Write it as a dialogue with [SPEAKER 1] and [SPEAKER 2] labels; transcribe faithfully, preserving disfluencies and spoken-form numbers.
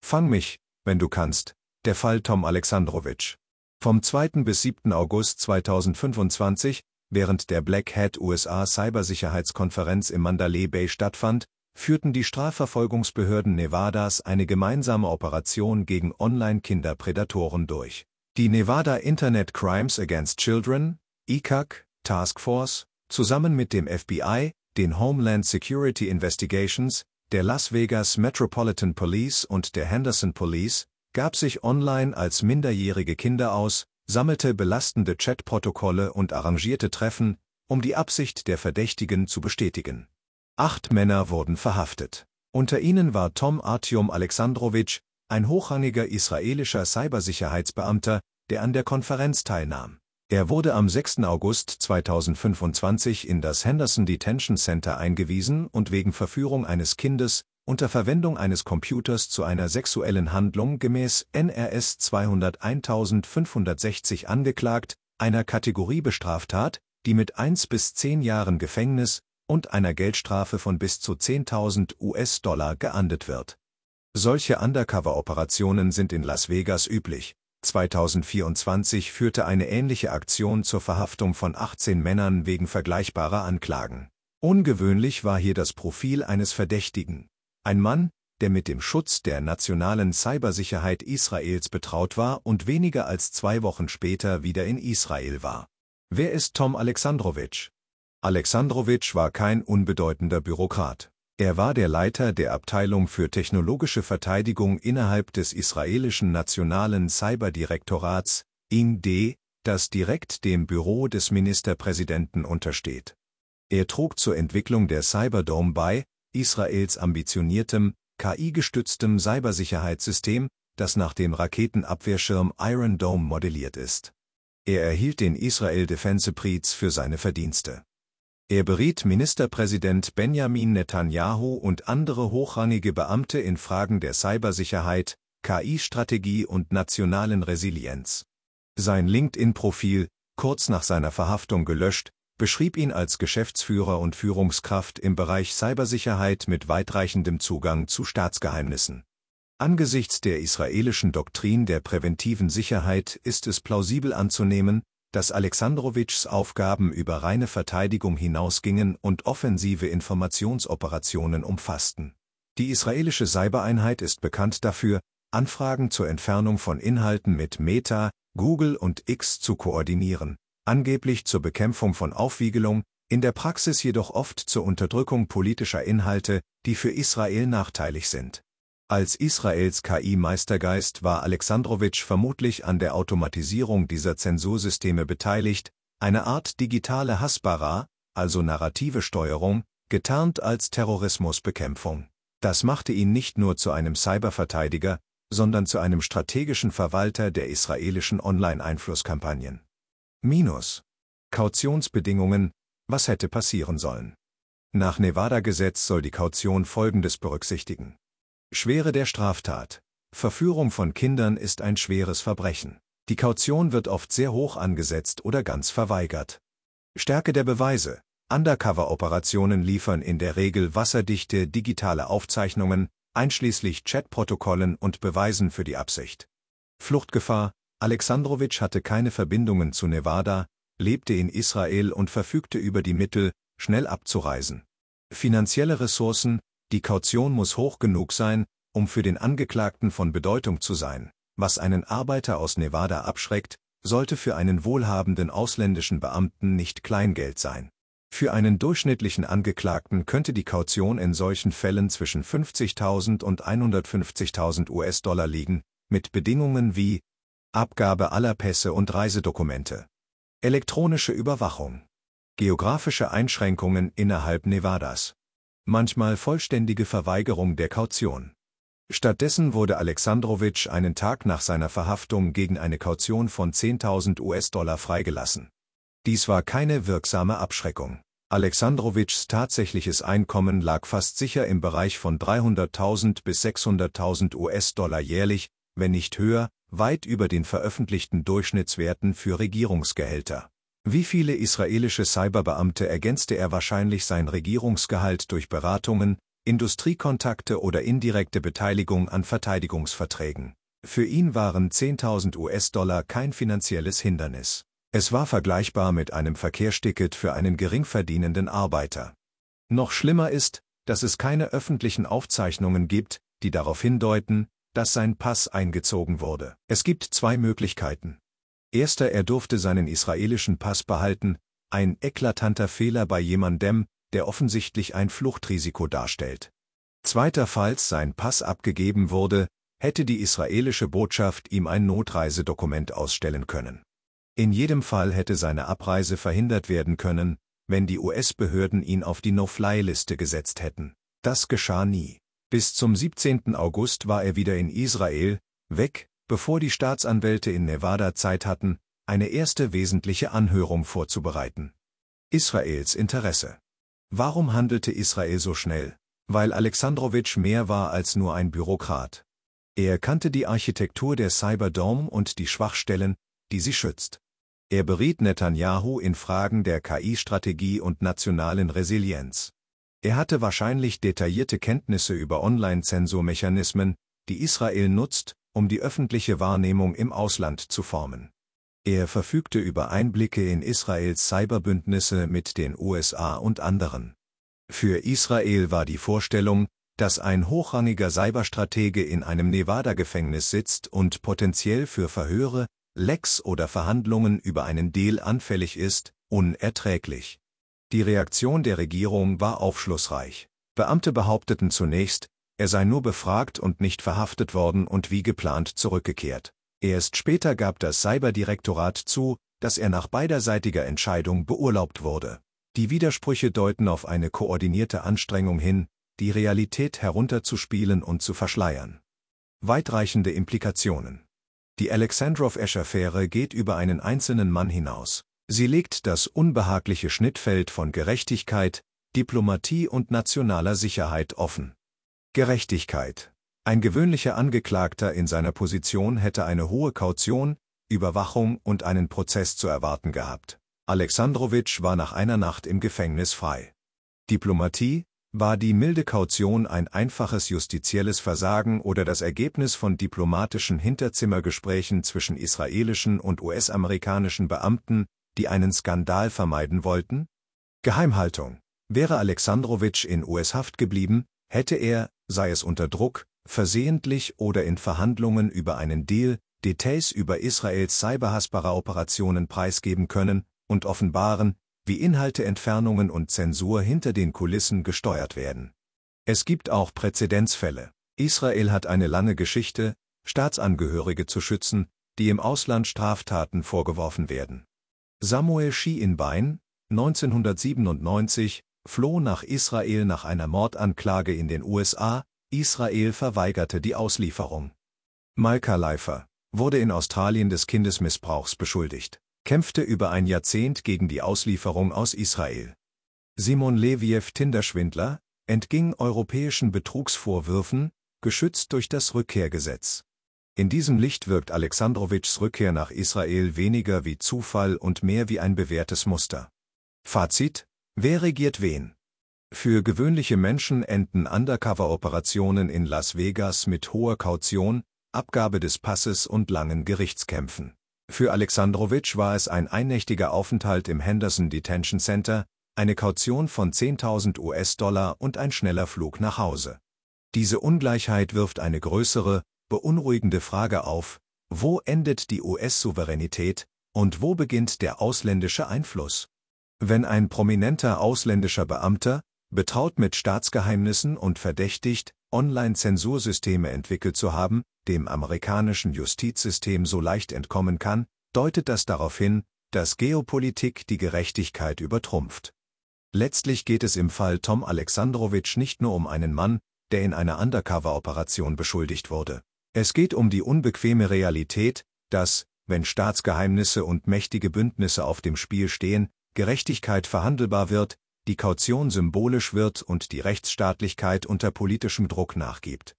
[SPEAKER 1] Fang mich, wenn du kannst. Der Fall Tom Alexandrowitsch. Vom zweiten bis siebten August zweitausendfünfundzwanzig, während der Black Hat U S A Cybersicherheitskonferenz im Mandalay Bay stattfand, führten die Strafverfolgungsbehörden Nevadas eine gemeinsame Operation gegen Online-Kinderprädatoren durch. Die Nevada Internet Crimes Against Children, I C A C, Task Force, zusammen mit dem F B I, den Homeland Security Investigations, der Las Vegas Metropolitan Police und der Henderson Police, gab sich online als minderjährige Kinder aus, sammelte belastende Chatprotokolle und arrangierte Treffen, um die Absicht der Verdächtigen zu bestätigen. Acht Männer wurden verhaftet. Unter ihnen war Tom Artyom Alexandrowitsch, ein hochrangiger israelischer Cybersicherheitsbeamter, der an der Konferenz teilnahm. Er wurde am sechsten August zweitausendfünfundzwanzig in das Henderson Detention Center eingewiesen und wegen Verführung eines Kindes unter Verwendung eines Computers zu einer sexuellen Handlung gemäß N R S zweihunderteintausendfünfhundertsechzig angeklagt, einer Kategoriebestraftat, die mit eins bis zehn Jahren Gefängnis und einer Geldstrafe von bis zu zehntausend US-Dollar geahndet wird. Solche Undercover-Operationen sind in Las Vegas üblich. zweitausendvierundzwanzig führte eine ähnliche Aktion zur Verhaftung von achtzehn Männern wegen vergleichbarer Anklagen. Ungewöhnlich war hier das Profil eines Verdächtigen. Ein Mann, der mit dem Schutz der nationalen Cybersicherheit Israels betraut war und weniger als zwei Wochen später wieder in Israel war. Wer ist Tom Alexandrowitsch? Alexandrowitsch war kein unbedeutender Bürokrat. Er war der Leiter der Abteilung für technologische Verteidigung innerhalb des israelischen Nationalen Cyberdirektorats, I N D, das direkt dem Büro des Ministerpräsidenten untersteht. Er trug zur Entwicklung der Cyberdome bei, Israels ambitioniertem, K I-gestütztem Cybersicherheitssystem, das nach dem Raketenabwehrschirm Iron Dome modelliert ist. Er erhielt den Israel Defense Prize für seine Verdienste. Er beriet Ministerpräsident Benjamin Netanyahu und andere hochrangige Beamte in Fragen der Cybersicherheit, K I-Strategie und nationalen Resilienz. Sein LinkedIn-Profil, kurz nach seiner Verhaftung gelöscht, beschrieb ihn als Geschäftsführer und Führungskraft im Bereich Cybersicherheit mit weitreichendem Zugang zu Staatsgeheimnissen. Angesichts der israelischen Doktrin der präventiven Sicherheit ist es plausibel anzunehmen, dass Alexandrowitschs Aufgaben über reine Verteidigung hinausgingen und offensive Informationsoperationen umfassten. Die israelische Cybereinheit ist bekannt dafür, Anfragen zur Entfernung von Inhalten mit Meta, Google und X zu koordinieren, angeblich zur Bekämpfung von Aufwiegelung, in der Praxis jedoch oft zur Unterdrückung politischer Inhalte, die für Israel nachteilig sind. Als Israels K I-Meistergeist war Alexandrowitsch vermutlich an der Automatisierung dieser Zensursysteme beteiligt, eine Art digitale Hasbara, also narrative Steuerung, getarnt als Terrorismusbekämpfung. Das machte ihn nicht nur zu einem Cyberverteidiger, sondern zu einem strategischen Verwalter der israelischen Online-Einflusskampagnen. Minus. Kautionsbedingungen. Was hätte passieren sollen? Nach Nevada-Gesetz soll die Kaution Folgendes berücksichtigen. Schwere der Straftat. Verführung von Kindern ist ein schweres Verbrechen. Die Kaution wird oft sehr hoch angesetzt oder ganz verweigert. Stärke der Beweise. Undercover-Operationen liefern in der Regel wasserdichte digitale Aufzeichnungen, einschließlich Chatprotokollen und Beweisen für die Absicht. Fluchtgefahr. Alexandrowitsch hatte keine Verbindungen zu Nevada, lebte in Israel und verfügte über die Mittel, schnell abzureisen. Finanzielle Ressourcen. Die Kaution muss hoch genug sein, um für den Angeklagten von Bedeutung zu sein. Was einen Arbeiter aus Nevada abschreckt, sollte für einen wohlhabenden ausländischen Beamten nicht Kleingeld sein. Für einen durchschnittlichen Angeklagten könnte die Kaution in solchen Fällen zwischen fünfzigtausend und hundertfünfzigtausend US-Dollar liegen, mit Bedingungen wie Abgabe aller Pässe und Reisedokumente, elektronische Überwachung, geografische Einschränkungen innerhalb Nevadas, manchmal vollständige Verweigerung der Kaution. Stattdessen wurde Alexandrowitsch einen Tag nach seiner Verhaftung gegen eine Kaution von zehntausend US-Dollar freigelassen. Dies war keine wirksame Abschreckung. Alexandrowitschs tatsächliches Einkommen lag fast sicher im Bereich von dreihunderttausend bis sechshunderttausend US-Dollar jährlich, wenn nicht höher, weit über den veröffentlichten Durchschnittswerten für Regierungsgehälter. Wie viele israelische Cyberbeamte ergänzte er wahrscheinlich sein Regierungsgehalt durch Beratungen, Industriekontakte oder indirekte Beteiligung an Verteidigungsverträgen. Für ihn waren zehntausend US-Dollar kein finanzielles Hindernis. Es war vergleichbar mit einem Verkehrsticket für einen geringverdienenden Arbeiter. Noch schlimmer ist, dass es keine öffentlichen Aufzeichnungen gibt, die darauf hindeuten, dass sein Pass eingezogen wurde. Es gibt zwei Möglichkeiten. Erster, er durfte seinen israelischen Pass behalten, ein eklatanter Fehler bei jemandem, der offensichtlich ein Fluchtrisiko darstellt. Zweiter, falls sein Pass abgegeben wurde, hätte die israelische Botschaft ihm ein Notreisedokument ausstellen können. In jedem Fall hätte seine Abreise verhindert werden können, wenn die U S-Behörden ihn auf die No-Fly-Liste gesetzt hätten. Das geschah nie. Bis zum siebzehnten August war er wieder in Israel, weg, bevor die Staatsanwälte in Nevada Zeit hatten, eine erste wesentliche Anhörung vorzubereiten. Israels Interesse. Warum handelte Israel so schnell? Weil Alexandrowitsch mehr war als nur ein Bürokrat. Er kannte die Architektur der Cyberdome und die Schwachstellen, die sie schützt. Er beriet Netanyahu in Fragen der K I-Strategie und nationalen Resilienz. Er hatte wahrscheinlich detaillierte Kenntnisse über Online-Zensurmechanismen, die Israel nutzt, um die öffentliche Wahrnehmung im Ausland zu formen. Er verfügte über Einblicke in Israels Cyberbündnisse mit den U S A und anderen. Für Israel war die Vorstellung, dass ein hochrangiger Cyberstratege in einem Nevada-Gefängnis sitzt und potenziell für Verhöre, Lecks oder Verhandlungen über einen Deal anfällig ist, unerträglich. Die Reaktion der Regierung war aufschlussreich. Beamte behaupteten zunächst, er sei nur befragt und nicht verhaftet worden und wie geplant zurückgekehrt. Erst später gab das Cyberdirektorat zu, dass er nach beiderseitiger Entscheidung beurlaubt wurde. Die Widersprüche deuten auf eine koordinierte Anstrengung hin, die Realität herunterzuspielen und zu verschleiern. Weitreichende Implikationen. Die Alexandrov-Esch-Affäre geht über einen einzelnen Mann hinaus. Sie legt das unbehagliche Schnittfeld von Gerechtigkeit, Diplomatie und nationaler Sicherheit offen. Gerechtigkeit. Ein gewöhnlicher Angeklagter in seiner Position hätte eine hohe Kaution, Überwachung und einen Prozess zu erwarten gehabt. Alexandrowitsch war nach einer Nacht im Gefängnis frei. Diplomatie. War die milde Kaution ein einfaches justizielles Versagen oder das Ergebnis von diplomatischen Hinterzimmergesprächen zwischen israelischen und U S-amerikanischen Beamten, die einen Skandal vermeiden wollten? Geheimhaltung. Wäre Alexandrowitsch in U S-Haft geblieben, hätte er, sei es unter Druck, versehentlich oder in Verhandlungen über einen Deal, Details über Israels Cyberhasbara-Operationen preisgeben können und offenbaren, wie Inhalte, Entfernungen und Zensur hinter den Kulissen gesteuert werden. Es gibt auch Präzedenzfälle. Israel hat eine lange Geschichte, Staatsangehörige zu schützen, die im Ausland Straftaten vorgeworfen werden. Samuel Schienbein, neunzehnhundertsiebenundneunzig, floh nach Israel nach einer Mordanklage in den U S A, Israel verweigerte die Auslieferung. Malka Leifer wurde in Australien des Kindesmissbrauchs beschuldigt, kämpfte über ein Jahrzehnt gegen die Auslieferung aus Israel. Simon Leviev, Tinderschwindler, entging europäischen Betrugsvorwürfen, geschützt durch das Rückkehrgesetz. In diesem Licht wirkt Alexandrowitschs Rückkehr nach Israel weniger wie Zufall und mehr wie ein bewährtes Muster. Fazit: Wer regiert wen? Für gewöhnliche Menschen enden Undercover-Operationen in Las Vegas mit hoher Kaution, Abgabe des Passes und langen Gerichtskämpfen. Für Alexandrowitsch war es ein einnächtiger Aufenthalt im Henderson Detention Center, eine Kaution von zehntausend U S-Dollar und ein schneller Flug nach Hause. Diese Ungleichheit wirft eine größere, beunruhigende Frage auf: Wo endet die U S-Souveränität und wo beginnt der ausländische Einfluss? Wenn ein prominenter ausländischer Beamter, betraut mit Staatsgeheimnissen und verdächtigt, Online-Zensursysteme entwickelt zu haben, dem amerikanischen Justizsystem so leicht entkommen kann, deutet das darauf hin, dass Geopolitik die Gerechtigkeit übertrumpft. Letztlich geht es im Fall Tom Alexandrowitsch nicht nur um einen Mann, der in einer Undercover-Operation beschuldigt wurde. Es geht um die unbequeme Realität, dass, wenn Staatsgeheimnisse und mächtige Bündnisse auf dem Spiel stehen, Gerechtigkeit verhandelbar wird, die Kaution symbolisch wird und die Rechtsstaatlichkeit unter politischem Druck nachgibt.